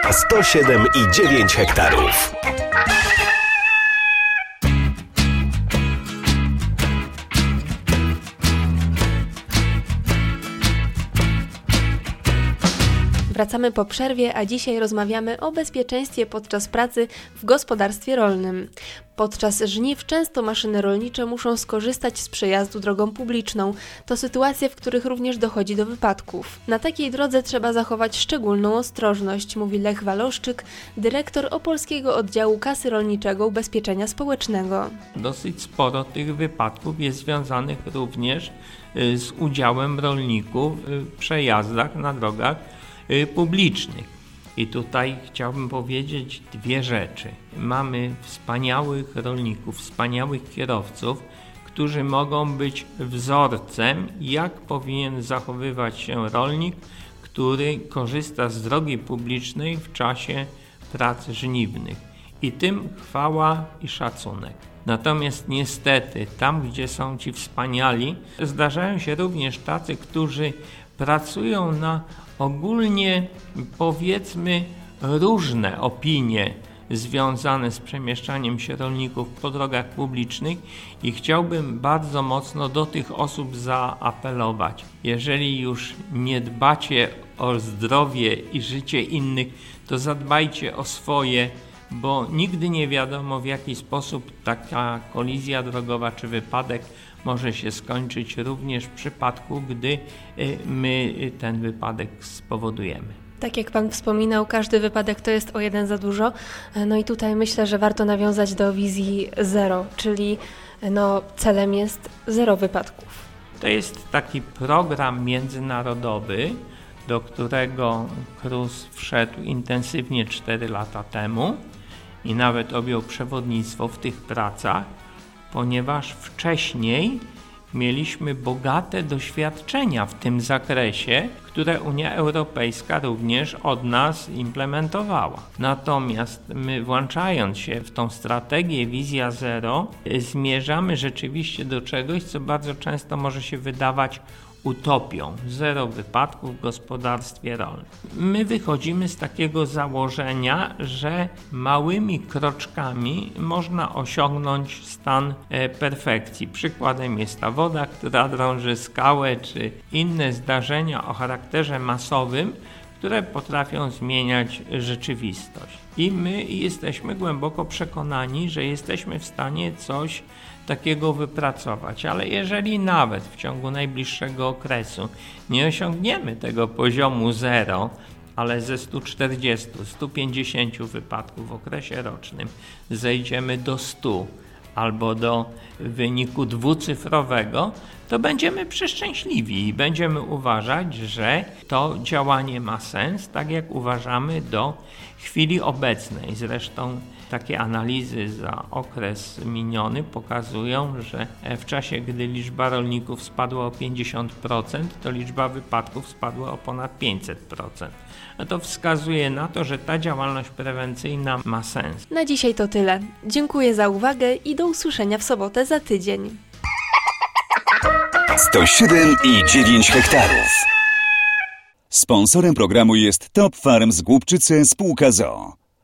107,9 hektarów. Wracamy po przerwie, a dzisiaj rozmawiamy o bezpieczeństwie podczas pracy w gospodarstwie rolnym. Podczas żniw często maszyny rolnicze muszą skorzystać z przejazdu drogą publiczną. To sytuacje, w których również dochodzi do wypadków. Na takiej drodze trzeba zachować szczególną ostrożność, mówi Lech Waloszczyk, dyrektor Opolskiego Oddziału Kasy Rolniczego Ubezpieczenia Społecznego. Dosyć sporo tych wypadków jest związanych również z udziałem rolników w przejazdach na drogach publicznych. I tutaj chciałbym powiedzieć dwie rzeczy. Mamy wspaniałych rolników, wspaniałych kierowców, którzy mogą być wzorcem, jak powinien zachowywać się rolnik, który korzysta z drogi publicznej w czasie prac żniwnych. I tym chwała i szacunek. Natomiast niestety tam, gdzie są ci wspaniali, zdarzają się również tacy, którzy pracują na ogólnie, powiedzmy, różne opinie związane z przemieszczaniem się rolników po drogach publicznych i chciałbym bardzo mocno do tych osób zaapelować. Jeżeli już nie dbacie o zdrowie i życie innych, to zadbajcie o swoje, bo nigdy nie wiadomo, w jaki sposób taka kolizja drogowa czy wypadek może się skończyć również w przypadku, gdy my ten wypadek spowodujemy. Tak jak Pan wspominał, każdy wypadek to jest o jeden za dużo. No i tutaj myślę, że warto nawiązać do wizji zero, czyli celem jest zero wypadków. To jest taki program międzynarodowy, do którego KRUS wszedł intensywnie 4 lata temu i nawet objął przewodnictwo w tych pracach, ponieważ wcześniej mieliśmy bogate doświadczenia w tym zakresie, które Unia Europejska również od nas implementowała. Natomiast my, włączając się w tą strategię Wizja Zero, zmierzamy rzeczywiście do czegoś, co bardzo często może się wydawać utopią. Zero wypadków w gospodarstwie rolnym. My wychodzimy z takiego założenia, że małymi kroczkami można osiągnąć stan perfekcji. Przykładem jest ta woda, która drąży skałę, czy inne zdarzenia o charakterze masowym, które potrafią zmieniać rzeczywistość. I my jesteśmy głęboko przekonani, że jesteśmy w stanie coś takiego wypracować, ale jeżeli nawet w ciągu najbliższego okresu nie osiągniemy tego poziomu zero, ale ze 140-150 wypadków w okresie rocznym zejdziemy do 100 albo do wyniku dwucyfrowego, to będziemy przeszczęśliwi i będziemy uważać, że to działanie ma sens, tak jak uważamy do chwili obecnej. Zresztą takie analizy za okres miniony pokazują, że w czasie, gdy liczba rolników spadła o 50%, to liczba wypadków spadła o ponad 500%. A to wskazuje na to, że ta działalność prewencyjna ma sens. Na dzisiaj to tyle. Dziękuję za uwagę i do usłyszenia w sobotę za tydzień. 107,9 hektarów. Sponsorem programu jest Top Farm z Głubczyce spółka z o.o.